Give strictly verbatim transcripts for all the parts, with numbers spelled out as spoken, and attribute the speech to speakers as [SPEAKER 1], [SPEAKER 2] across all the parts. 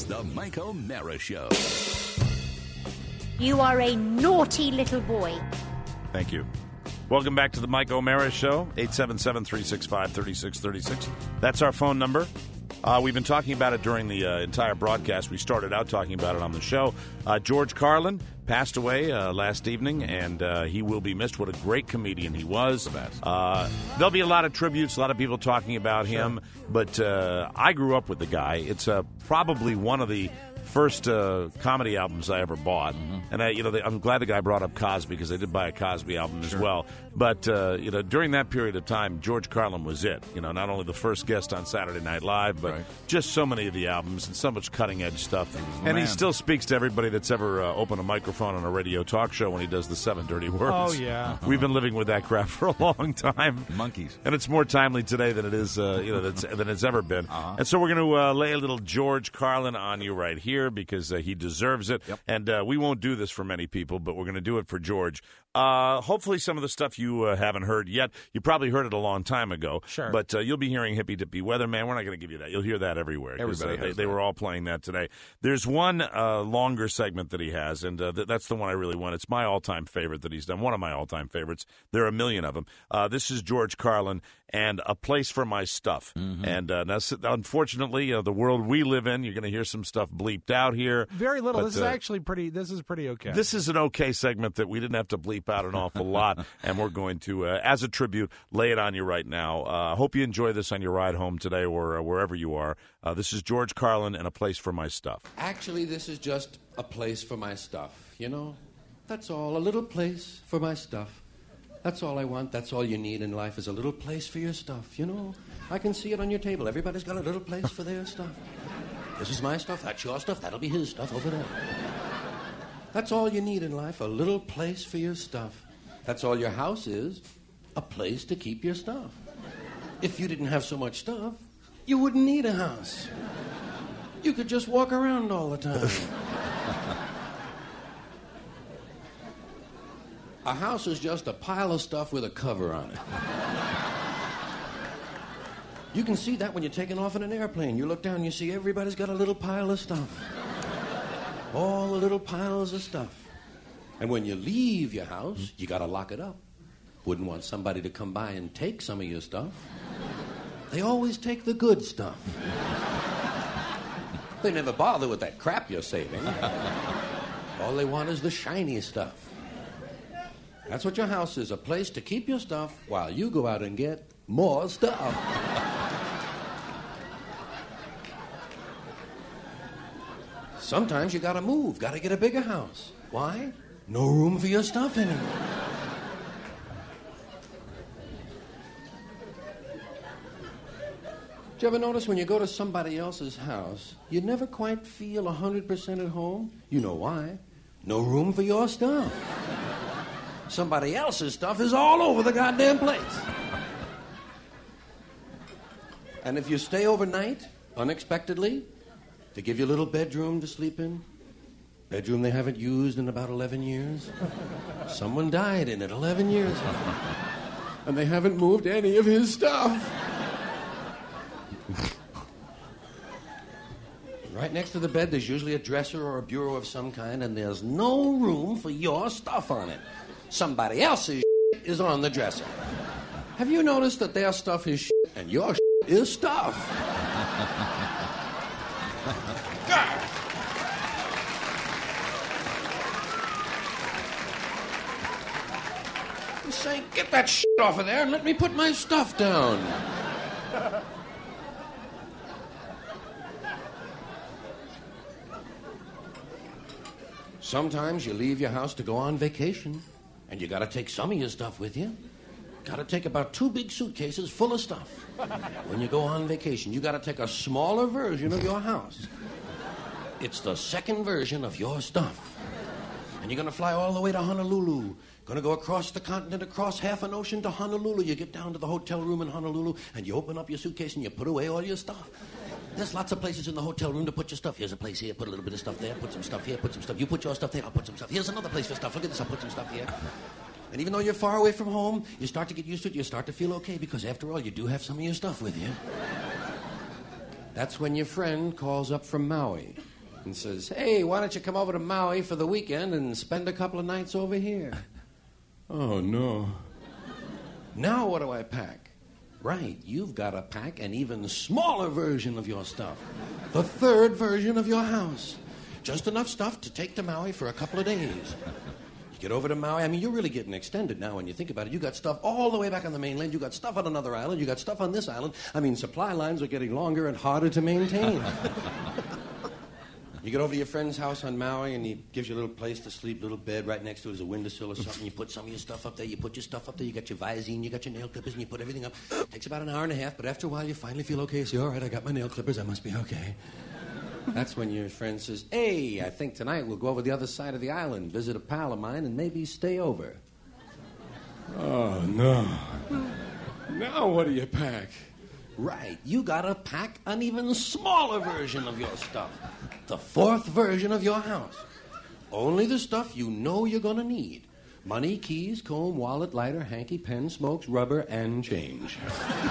[SPEAKER 1] the Mike O'Mara Show.
[SPEAKER 2] You are a naughty little boy.
[SPEAKER 3] Thank you. Welcome back to the Mike O'Mara Show, eight seven seven, three six five, three six three six. That's our phone number. Uh, we've been talking about it during the uh, entire broadcast. We started out talking about it on the show. Uh, George Carlin passed away uh, last evening, and uh, he will be missed. What a great comedian he was.
[SPEAKER 4] The best.
[SPEAKER 3] Uh, there'll be a lot of tributes, a lot of people talking about
[SPEAKER 4] Sure.
[SPEAKER 3] him, but uh, I grew up with the guy. It's uh, probably one of the first uh, comedy albums I ever bought, mm-hmm. and I, you know, they, I'm glad the guy brought up Cosby because I did buy a Cosby album
[SPEAKER 4] Sure.
[SPEAKER 3] as well. But uh, you know, during that period of time, George Carlin was it. You know, not only the first guest on Saturday Night Live, but
[SPEAKER 4] Right.
[SPEAKER 3] just so many of the albums and so much cutting edge stuff.
[SPEAKER 4] the
[SPEAKER 3] And he
[SPEAKER 4] man.
[SPEAKER 3] still speaks to everybody that's ever uh, opened a microphone on a radio talk show when he does the seven dirty words.
[SPEAKER 5] Oh, yeah.
[SPEAKER 3] We've been living with that crap for a long time.
[SPEAKER 4] Monkeys.
[SPEAKER 3] And it's more timely today than it is, uh, you know, that's, than it's ever been.
[SPEAKER 4] Uh-huh.
[SPEAKER 3] And so we're going to uh, lay a little George Carlin on you right here because uh, he deserves it.
[SPEAKER 4] Yep.
[SPEAKER 3] And uh, we won't do this for many people, but we're going to do it for George. Uh, hopefully some of the stuff you uh, haven't heard yet. You probably heard it a long time ago.
[SPEAKER 5] Sure.
[SPEAKER 3] But uh, you'll be hearing Hippy Dippy Weatherman. We're not going to give you that. You'll hear that everywhere. 'cause,
[SPEAKER 4] Everybody
[SPEAKER 3] uh, they,
[SPEAKER 4] has
[SPEAKER 3] they
[SPEAKER 4] that.
[SPEAKER 3] were all playing that today. There's one uh, longer segment that he has, and uh, th- that's the one I really want. It's my all-time favorite that he's done. One of my all-time favorites. There are a million of them. Uh, this is George Carlin and A Place for My Stuff.
[SPEAKER 4] Mm-hmm.
[SPEAKER 3] And uh, that's, unfortunately, uh, the world we live in, you're going to hear some stuff bleeped out here.
[SPEAKER 5] Very little.
[SPEAKER 3] But,
[SPEAKER 5] this is
[SPEAKER 3] uh,
[SPEAKER 5] actually pretty. This is pretty okay.
[SPEAKER 3] This is an okay segment that we didn't have to bleep out an awful lot, and we're going to, uh, as a tribute, lay it on you right now. I uh, hope you enjoy this on your ride home today or uh, wherever you are. Uh, this is George Carlin and A Place for My Stuff.
[SPEAKER 6] Actually, this is just a place for my stuff, you know? That's all, a little place for my stuff. That's all I want. That's all you need in life is a little place for your stuff, you know? I can see it on your table. Everybody's got a little place for their stuff. This is my stuff. That's your stuff. That'll be his stuff over there. That's all you need in life, a little place for your stuff. That's all your house is, a place to keep your stuff. If you didn't have so much stuff, you wouldn't need a house. You could just walk around all the time. A house is just a pile of stuff with a cover on it. You can see that when you're taking off in an airplane. You look down and you see everybody's got a little pile of stuff. All the little piles of stuff. And when you leave your house, you got to lock it up. Wouldn't want somebody to come by and take some of your stuff. They always take the good stuff. They never bother with that crap you're saving. All they want is the shiny stuff. That's what your house is, a place to keep your stuff while you go out and get more stuff. Sometimes you gotta move, gotta get a bigger house. Why? No room for your stuff anymore. Do you ever notice when you go to somebody else's house, you never quite feel one hundred percent at home? You know why? No room for your stuff. Somebody else's stuff is all over the goddamn place. And if you stay overnight, unexpectedly, they give you a little bedroom to sleep in. Bedroom they haven't used in about eleven years. Someone died in it eleven years ago. And they haven't moved any of his stuff. Right next to the bed, there's usually a dresser or a bureau of some kind, and there's no room for your stuff on it. Somebody else's shit is on the dresser. Have you noticed that their stuff is shit and your shit is stuff? God. I'm saying, get that shit off of there and let me put my stuff down. Sometimes you leave your house to go on vacation, and you got to take some of your stuff with you. Got to take about two big suitcases full of stuff. When you go on vacation, you got to take a smaller version of your house. It's the second version of your stuff. And you're going to fly all the way to Honolulu. Going to go across the continent, across half an ocean to Honolulu. You get down to the hotel room in Honolulu, and you open up your suitcase, and you put away all your stuff. There's lots of places in the hotel room to put your stuff. Here's a place here, put a little bit of stuff there, put some stuff here, put some stuff. You put your stuff there, I'll put some stuff. Here's another place for stuff. Look at this, I'll put some stuff here. And even though you're far away from home, you start to get used to it. You start to feel okay because, after all, you do have some of your stuff with you. That's when your friend calls up from Maui. and says, hey, why don't you come over to Maui for the weekend and spend a couple of nights over here? Oh, no. Now what do I pack? Right, you've got to pack an even smaller version of your stuff. The third version of your house. Just enough stuff to take to Maui for a couple of days. You get over to Maui, I mean, you're really getting extended now when you think about it. You got stuff all the way back on the mainland. You got stuff on another island. You got stuff on this island. I mean, supply lines are getting longer and harder to maintain. You get over to your friend's house on Maui, and he gives you a little place to sleep, little bed right next to it is a windowsill or something. You put some of your stuff up there. You put your stuff up there. You got your Visine, you got your nail clippers, and you put everything up. It takes about an hour and a half, but after a while, you finally feel okay. So, all right, I got my nail clippers. I must be okay. That's when your friend says, hey, I think tonight we'll go over the other side of the island, visit a pal of mine, and maybe stay over. Oh, no. Now what do you pack? Right, you gotta pack an even smaller version of your stuff. The fourth version of your house. Only the stuff you know you're gonna need. Money, keys, comb, wallet, lighter, hanky, pen, smokes, rubber, and change.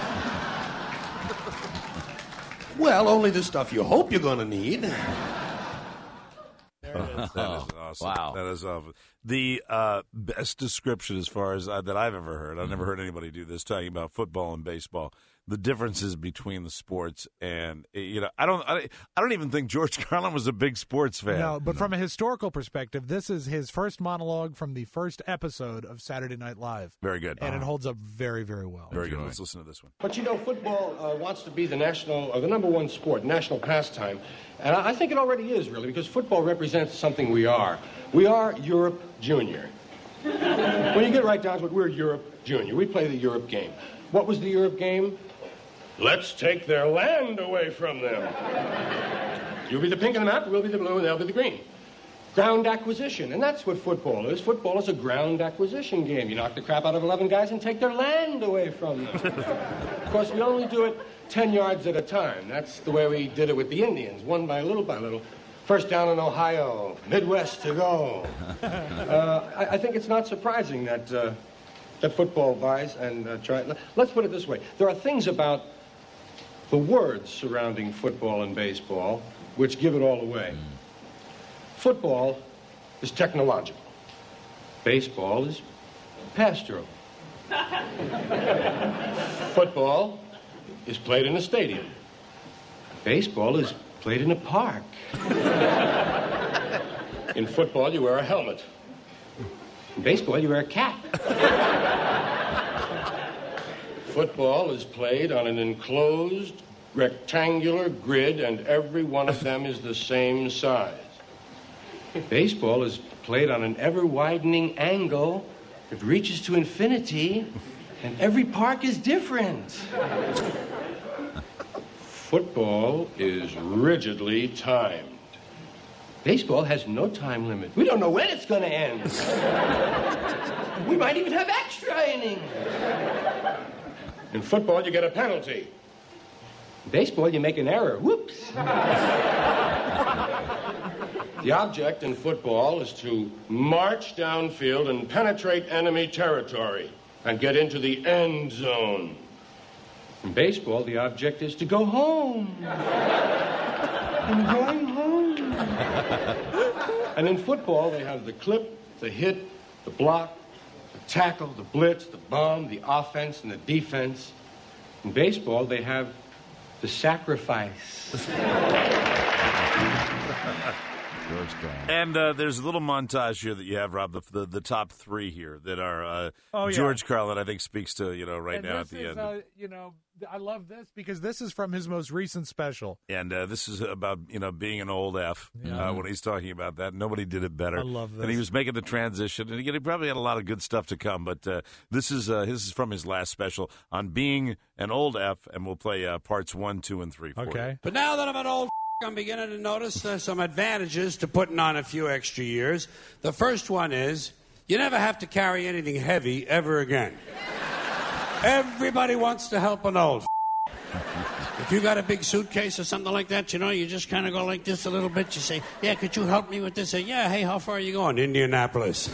[SPEAKER 6] Well, only the stuff you hope you're going to need.
[SPEAKER 3] There it is. That is awesome.
[SPEAKER 1] Wow.
[SPEAKER 3] That is awesome. The uh, best description as far as uh, that I've ever heard, I've never heard anybody do this, talking about football and baseball, the differences between the sports. And, you know, I don't I, I don't even think George Carlin was a big sports fan.
[SPEAKER 5] No, but no. From a historical perspective, this is his first monologue from the first episode of Saturday Night Live.
[SPEAKER 3] Very good.
[SPEAKER 5] And
[SPEAKER 3] uh-huh.
[SPEAKER 5] it holds up very, very well.
[SPEAKER 3] Very good. Let's listen to this one.
[SPEAKER 4] But, you know, football uh, wants to be the national, or the number one sport, national pastime. And I, I think it already is, really, because football represents something we are. We are Europe Junior. When you get right down to it, we're Europe Junior. We play the Europe game. What was the Europe game? Let's take their land away from them. You'll be the pink on the map, we'll be the blue, and they'll be the green. Ground acquisition, and that's what football is. Football is a ground acquisition game. You knock the crap out of eleven guys and take their land away from them. Of course, we only do it ten yards at a time. That's the way we did it with the Indians, one by little by little. First down in Ohio, Midwest to go. Uh, I, I think it's not surprising that, uh, that football buys and uh, try. Let's put it this way. There are things about the words surrounding football and baseball which give it all away. Football is technological. Baseball is pastoral. Football is played in a stadium. Baseball is played in a park. In football, you wear a helmet. In baseball, you wear a cap. Football is played on an enclosed, rectangular grid, and every one of them is the same size. Baseball is played on an ever-widening angle that reaches to infinity, and every park is different. Football is rigidly timed. Baseball has no time limit. We don't know when it's going to end. We might even have extra innings. In football, you get a penalty. In baseball, you make an error. Whoops. The object in football is to march downfield and penetrate enemy territory and get into the end zone. In baseball, the object is to go home. I'm going home. And in football, they have the clip, the hit, the block, the tackle, the blitz, the bomb, the offense, and the defense. In baseball, they have the sacrifice.
[SPEAKER 3] And uh, there's a little montage here that you have, Rob, the the, the top three here that are uh,
[SPEAKER 5] oh, yeah.
[SPEAKER 3] George Carlin, I think, speaks to, you know, right
[SPEAKER 5] and
[SPEAKER 3] now at
[SPEAKER 5] this
[SPEAKER 3] the
[SPEAKER 5] is,
[SPEAKER 3] end.
[SPEAKER 5] Uh, you know, I love this because this is from his most recent special.
[SPEAKER 3] And uh, this is about, you know, being an old F
[SPEAKER 5] yeah.
[SPEAKER 3] uh, when he's talking about that. Nobody did it better.
[SPEAKER 5] I love this.
[SPEAKER 3] And he was making the transition. And again, he probably had a lot of good stuff to come. But uh, this is uh, this is from his last special on being an old F. And we'll play uh, parts one, two, and three for
[SPEAKER 5] okay.
[SPEAKER 3] you.
[SPEAKER 7] But now that I'm an old I'm beginning to notice uh, some advantages to putting on a few extra years. The first one is you never have to carry anything heavy ever again. Everybody wants to help an old If you got a big suitcase or something like that, you know, you just kind of go like this a little bit. You say, yeah, could you help me with this? Say, yeah, hey, how far are you going? Indianapolis.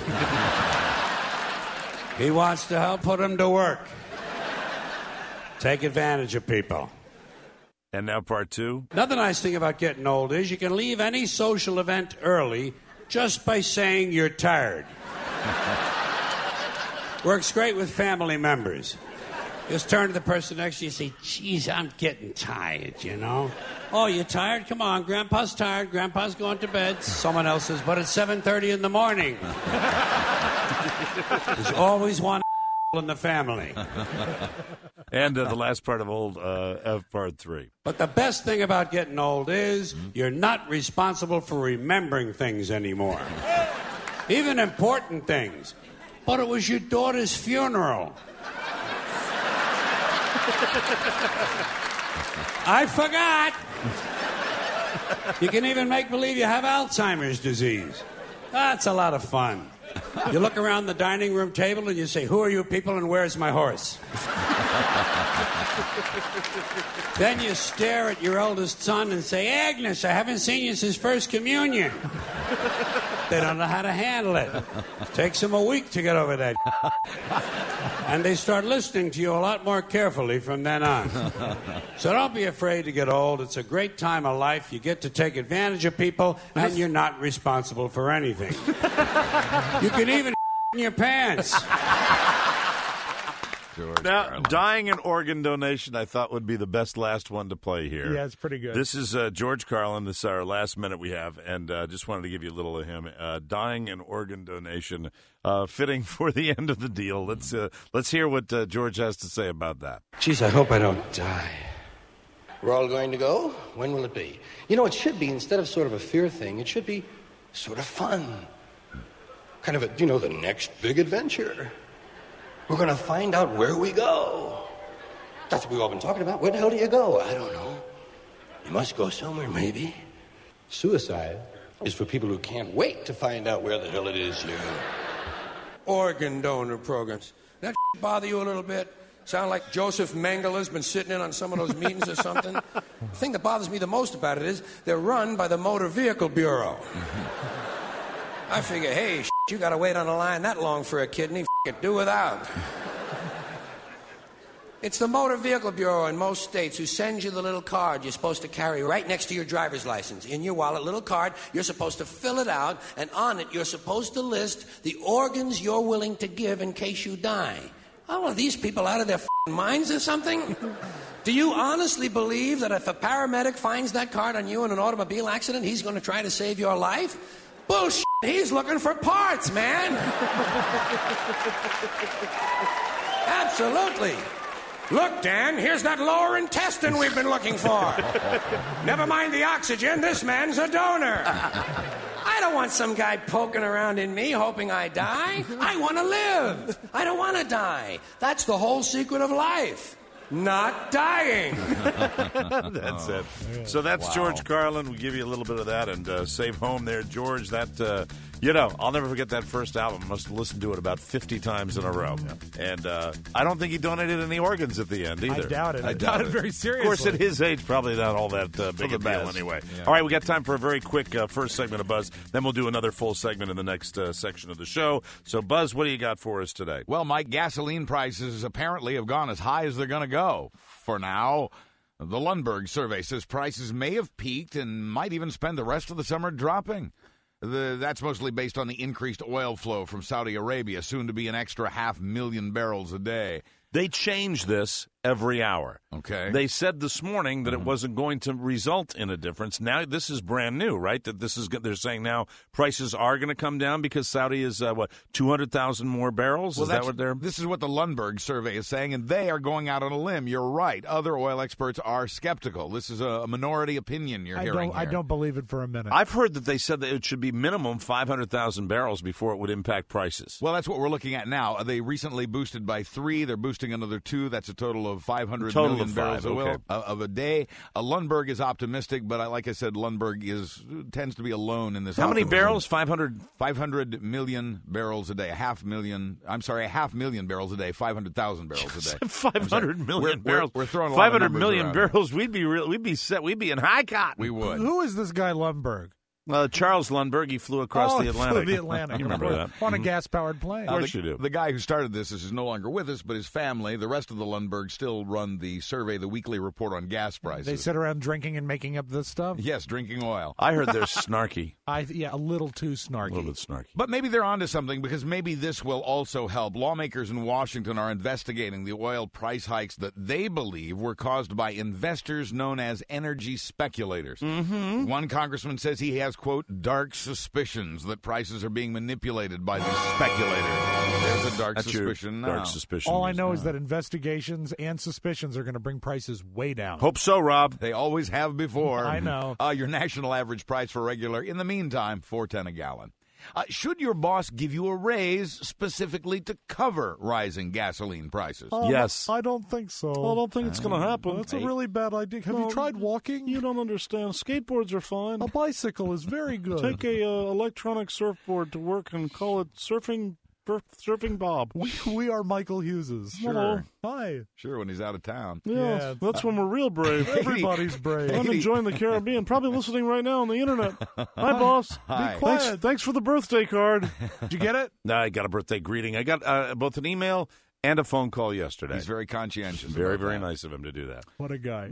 [SPEAKER 7] He wants to help put him to work. Take advantage of people.
[SPEAKER 3] And now part two.
[SPEAKER 7] Another nice thing about getting old is you can leave any social event early just by saying you're tired. Works great with family members. Just turn to the person next to you and say, geez, I'm getting tired, you know? Oh, you're tired? Come on, Grandpa's tired. Grandpa's going to bed. Someone else says, but it's seven thirty in the morning. There's always one in the family.
[SPEAKER 3] And uh, the last part of old uh, F part three.
[SPEAKER 7] But the best thing about getting old is you're not responsible for remembering things anymore. Even important things. But it was your daughter's funeral. I forgot. You can even make believe you have Alzheimer's disease. That's a lot of fun. You look around the dining room table and you say, who are you people and where's my horse? Then you stare at your eldest son and say, Agnes, I haven't seen you since First Communion. They don't know how to handle it. Takes them a week to get over that. And they start listening to you a lot more carefully from then on. So don't be afraid to get old. It's a great time of life. You get to take advantage of people, and you're not responsible for anything. You can even in your pants.
[SPEAKER 3] George now, Carlin. Dying and organ donation, I thought would be the best last one to play here.
[SPEAKER 5] Yeah, it's pretty good.
[SPEAKER 3] This is uh, George Carlin. This is our last minute we have, and uh, just wanted to give you a little of him. Uh, dying and organ donation, uh, fitting for the end of the deal. Let's uh, let's hear what uh, George has to say about that.
[SPEAKER 6] Geez, I hope I don't die. We're all going to go? When will it be? You know, it should be, instead of sort of a fear thing, it should be sort of fun. Kind of a, you know, the next big adventure. We're going to find out where we go. That's what we've all been talking about. Where the hell do you go? I don't know. You must go somewhere, maybe. Suicide is for people who can't wait to find out where the hell it is you... Organ donor programs. That bother you a little bit? Sound like Joseph Mengele's been sitting in on some of those meetings or something? The thing that bothers me the most about it is they're run by the Motor Vehicle Bureau. I figure, hey, you got to wait on the line that long for a kidney. It do without. It's the Motor Vehicle Bureau in most states who sends you the little card you're supposed to carry right next to your driver's license. In your wallet, little card, you're supposed to fill it out, and on it you're supposed to list the organs you're willing to give in case you die. Oh, are these people out of their minds or something? Do you honestly believe that if a paramedic finds that card on you in an automobile accident, he's going to try to save your life? Bullshit. He's looking for parts, man. Absolutely. Look, Dan, here's that lower intestine we've been looking for. Never mind the oxygen, this man's a donor. I don't want some guy poking around in me hoping I die. I want to live. I don't want to die. That's the whole secret of life. Not dying.
[SPEAKER 3] That's oh. it. So that's wow. George Carlin. We'll give you a little bit of that and uh, save home there, George. That, uh, you know, I'll never forget that first album. I must have listened to it about fifty times in a row. Yeah. And uh, I don't think he donated any organs at the end either.
[SPEAKER 5] I doubt it. I,
[SPEAKER 3] I
[SPEAKER 5] doubt, doubt it very seriously.
[SPEAKER 3] Of course, at his age, probably not all that uh, big a deal anyway. Yeah. All right, we got time for a very quick uh, first segment of Buzz. Then we'll do another full segment in the next uh, section of the show. So, Buzz, what do you got for us today?
[SPEAKER 8] Well, Mike, gasoline prices apparently have gone as high as they're going to go. For now, the Lundberg survey says prices may have peaked and might even spend the rest of the summer dropping. The, that's mostly based on the increased oil flow from Saudi Arabia, soon to be an extra half million barrels a day.
[SPEAKER 3] They change this every hour.
[SPEAKER 8] Okay.
[SPEAKER 3] They said this morning that mm-hmm. it wasn't going to result in a difference. Now, this is brand new, right? That this is they're saying now prices are going to come down because Saudi is, uh, what, two hundred thousand more barrels?
[SPEAKER 8] Well,
[SPEAKER 3] is that what they're...
[SPEAKER 8] This is what the Lundberg survey is saying, and they are going out on a limb. You're right. Other oil experts are skeptical. This is a minority opinion you're
[SPEAKER 5] I
[SPEAKER 8] hearing
[SPEAKER 5] don't,
[SPEAKER 8] here.
[SPEAKER 5] I don't believe it for a minute.
[SPEAKER 3] I've heard that they said that it should be minimum five hundred thousand barrels before it would impact prices.
[SPEAKER 8] Well, that's what we're looking at now. They recently boosted by three. They're boosting another two. That's a total of five hundred
[SPEAKER 3] total
[SPEAKER 8] million
[SPEAKER 3] of
[SPEAKER 8] barrels
[SPEAKER 3] five,
[SPEAKER 8] of oil
[SPEAKER 3] okay.
[SPEAKER 8] of a day. Uh, Lundberg is optimistic, but I, like I said, Lundberg is tends to be alone in this.
[SPEAKER 3] How
[SPEAKER 8] optimism.
[SPEAKER 3] many barrels? five hundred?
[SPEAKER 8] five hundred million barrels a day. A half million. I'm sorry, a half million barrels a day. five hundred thousand barrels a day.
[SPEAKER 3] five hundred million
[SPEAKER 8] we're,
[SPEAKER 3] barrels.
[SPEAKER 8] We're, we're throwing a
[SPEAKER 3] five
[SPEAKER 8] lot
[SPEAKER 3] hundred
[SPEAKER 8] of
[SPEAKER 3] million
[SPEAKER 8] around.
[SPEAKER 3] barrels. We'd be real. We'd be set. We'd be in high cotton.
[SPEAKER 8] We would.
[SPEAKER 5] Who is this guy Lundberg?
[SPEAKER 3] Uh, Charles Lundberg, he flew across
[SPEAKER 5] oh,
[SPEAKER 3] the Atlantic.
[SPEAKER 5] The Atlantic.
[SPEAKER 3] You remember that?
[SPEAKER 5] On a gas-powered plane.
[SPEAKER 3] Of
[SPEAKER 8] Uh,
[SPEAKER 3] course
[SPEAKER 8] the,
[SPEAKER 3] you do.
[SPEAKER 8] the guy who started this is no longer with us, but his family, the rest of the Lundbergs, still run the survey, the weekly report on gas prices.
[SPEAKER 5] They sit around drinking and making up this stuff?
[SPEAKER 8] Yes, drinking oil.
[SPEAKER 3] I heard they're snarky.
[SPEAKER 5] I Yeah, a little too
[SPEAKER 3] A
[SPEAKER 5] snarky.
[SPEAKER 3] little bit snarky.
[SPEAKER 8] But maybe they're onto something, because maybe this will also help. Lawmakers in Washington are investigating the oil price hikes that they believe were caused by investors known as energy speculators. Mm-hmm. One congressman says he has, quote, dark suspicions that prices are being manipulated by these speculators. There's a dark
[SPEAKER 3] That's your
[SPEAKER 8] suspicion now.
[SPEAKER 3] dark suspicion.
[SPEAKER 5] All I know is that investigations and suspicions are going to bring prices way down.
[SPEAKER 3] Hope so, Rob.
[SPEAKER 8] They always have before.
[SPEAKER 5] I know.
[SPEAKER 8] Uh, your national average price for regular, in the meantime, four ten a gallon. Uh, should your boss give you a raise specifically to cover rising gasoline prices?
[SPEAKER 5] Um,
[SPEAKER 3] Yes.
[SPEAKER 5] I don't think so.
[SPEAKER 9] I don't think it's going to happen.
[SPEAKER 5] That's a really bad idea. Have
[SPEAKER 9] No,
[SPEAKER 5] you tried walking?
[SPEAKER 9] You don't understand. Skateboards are fine.
[SPEAKER 5] A bicycle is very good.
[SPEAKER 9] Take a uh, electronic surfboard to work and call it surfing surf, surfing Bob.
[SPEAKER 5] We, we are Michael Hugheses.
[SPEAKER 9] Hello.
[SPEAKER 5] Hi.
[SPEAKER 8] Sure, when he's out of town.
[SPEAKER 9] Yeah,
[SPEAKER 5] Yeah.
[SPEAKER 9] that's when we're real brave.
[SPEAKER 5] Everybody's brave.
[SPEAKER 9] I'm enjoying the Caribbean. Probably listening right now on the internet. Hi, boss.
[SPEAKER 8] Hi.
[SPEAKER 5] Be
[SPEAKER 9] Thanks,
[SPEAKER 5] quiet.
[SPEAKER 9] thanks for the birthday card.
[SPEAKER 5] Did you get it?
[SPEAKER 3] No, I got a birthday greeting. I got uh, both an email and a phone call yesterday.
[SPEAKER 8] He's very conscientious.
[SPEAKER 3] very,
[SPEAKER 8] about
[SPEAKER 3] very
[SPEAKER 8] that.
[SPEAKER 3] nice of him to do that.
[SPEAKER 5] What a guy.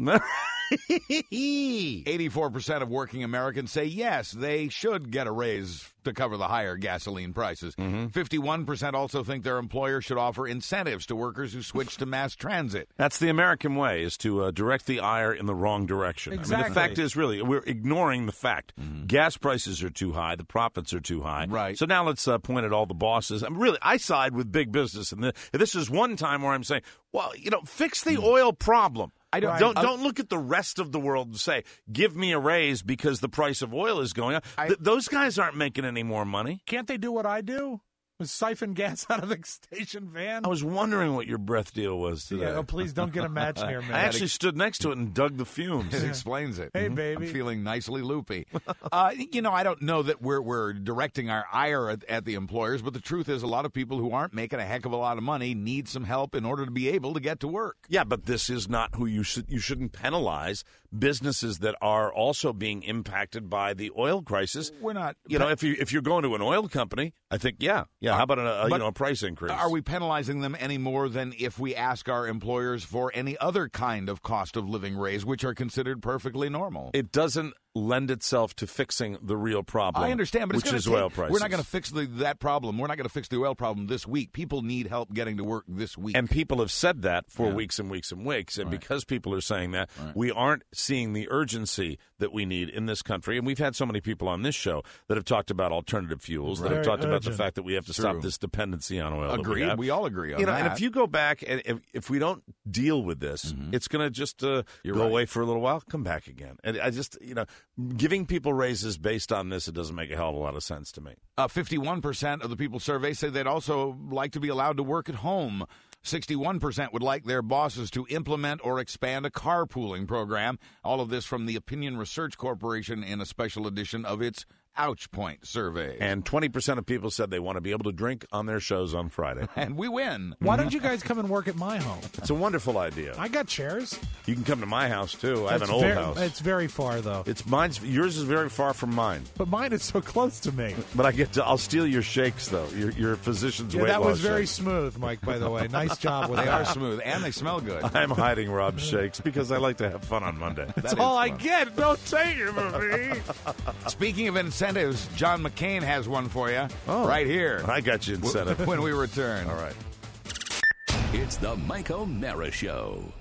[SPEAKER 8] eighty-four percent of working Americans say yes, they should get a raise to cover the higher gasoline prices.
[SPEAKER 3] Mm-hmm.
[SPEAKER 8] fifty-one percent also think their employer should offer incentives to workers who switch to mass transit.
[SPEAKER 3] That's the American way, is to uh, direct the ire in the wrong direction. I mean,
[SPEAKER 5] Exactly.
[SPEAKER 3] the fact is, really, we're ignoring the fact. Gas prices are too high. The profits are too high.
[SPEAKER 8] Right.
[SPEAKER 3] So now let's uh, point at all the bosses. I mean, really, I side with big business. And this is one time where I'm saying, well, you know, fix the oil problem.
[SPEAKER 8] I don't-
[SPEAKER 3] don't
[SPEAKER 8] I-
[SPEAKER 3] don't look at the rest of the world and say, give me a raise because the price of oil is going up.
[SPEAKER 8] I-
[SPEAKER 3] Th- those guys aren't making any more money.
[SPEAKER 5] Can't they do what I do? Siphon gas out of the station van?
[SPEAKER 3] I was wondering what your breath deal was today.
[SPEAKER 5] Yeah, oh, please don't get a match near me.
[SPEAKER 3] I actually stood next to it and dug the fumes.
[SPEAKER 8] It explains it.
[SPEAKER 5] Hey, baby.
[SPEAKER 8] I'm feeling nicely loopy. uh, you know, I don't know that we're we're directing our ire at, at the employers, but the truth is a lot of people who aren't making a heck of a lot of money need some help in order to be able to get to work.
[SPEAKER 3] Yeah, but this is not who you should. You shouldn't penalize businesses that are also being impacted by the oil crisis.
[SPEAKER 8] We're not.
[SPEAKER 3] You know, if you if you're going to an oil company, I think yeah, yeah. How about a, a you
[SPEAKER 8] But
[SPEAKER 3] know a price increase?
[SPEAKER 8] Are we penalizing them any more than if we ask our employers for any other kind of cost of living raise, which are considered perfectly normal?
[SPEAKER 3] It doesn't lend itself to fixing the real problem.
[SPEAKER 8] I understand, but it's
[SPEAKER 3] which
[SPEAKER 8] gonna
[SPEAKER 3] is
[SPEAKER 8] take,
[SPEAKER 3] oil prices.
[SPEAKER 8] We're not going to fix the, that problem. We're not going to fix the oil problem this week. People need help getting to work this week.
[SPEAKER 3] And people have said that for
[SPEAKER 8] Yeah.
[SPEAKER 3] weeks and weeks and weeks. And
[SPEAKER 8] Right.
[SPEAKER 3] because people are saying that,
[SPEAKER 8] Right.
[SPEAKER 3] we aren't seeing the urgency that we need in this country. And we've had so many people on this show that have talked about alternative fuels, that have
[SPEAKER 5] Very
[SPEAKER 3] talked about the
[SPEAKER 5] urgent.
[SPEAKER 3] fact that we have to
[SPEAKER 8] True.
[SPEAKER 3] stop this dependency on oil. that we
[SPEAKER 8] Agreed.
[SPEAKER 3] have.
[SPEAKER 8] We all agree on
[SPEAKER 3] you know,
[SPEAKER 8] that.
[SPEAKER 3] And if you go back and if, if we don't deal with this, it's going to just uh,
[SPEAKER 8] You're
[SPEAKER 3] go
[SPEAKER 8] right.
[SPEAKER 3] away for a little while, come back again. And I just, you know, giving people raises based on this, it doesn't make a hell of a lot of sense to me.
[SPEAKER 8] Uh, fifty-one percent of the people surveyed say they'd also like to be allowed to work at home. sixty-one percent would like their bosses to implement or expand a carpooling program. All of this from the Opinion Research Corporation in a special edition of its Ouch Point survey.
[SPEAKER 3] And twenty percent of people said they want to be able to drink on their shows on Friday.
[SPEAKER 8] And we win.
[SPEAKER 5] Why don't you guys come and work at my home?
[SPEAKER 3] It's a wonderful idea.
[SPEAKER 5] I got chairs.
[SPEAKER 3] You can come to my house too. I have
[SPEAKER 5] It's
[SPEAKER 3] an old
[SPEAKER 5] very,
[SPEAKER 3] house.
[SPEAKER 5] It's very far, though.
[SPEAKER 3] It's mine's. Yours is very far from mine.
[SPEAKER 5] But mine is so close to me.
[SPEAKER 3] But I get to. I'll steal your shakes though. Your your physician's
[SPEAKER 5] Yeah,
[SPEAKER 3] weight
[SPEAKER 5] that
[SPEAKER 3] loss
[SPEAKER 5] was very
[SPEAKER 3] shakes.
[SPEAKER 5] smooth, Mike, by the way. Nice job with
[SPEAKER 8] They
[SPEAKER 5] that.
[SPEAKER 8] are smooth, and they smell good.
[SPEAKER 3] I'm hiding Rob's shakes because I like to have fun on Monday.
[SPEAKER 5] That's
[SPEAKER 8] That
[SPEAKER 5] all
[SPEAKER 8] is
[SPEAKER 5] I
[SPEAKER 8] fun.
[SPEAKER 5] get. Don't take it from me.
[SPEAKER 8] Speaking of incentives, John McCain has one for you
[SPEAKER 3] Oh.
[SPEAKER 8] right here.
[SPEAKER 3] I got you incentive.
[SPEAKER 8] When we return.
[SPEAKER 3] All right.
[SPEAKER 1] It's the Mike O'Mara Show.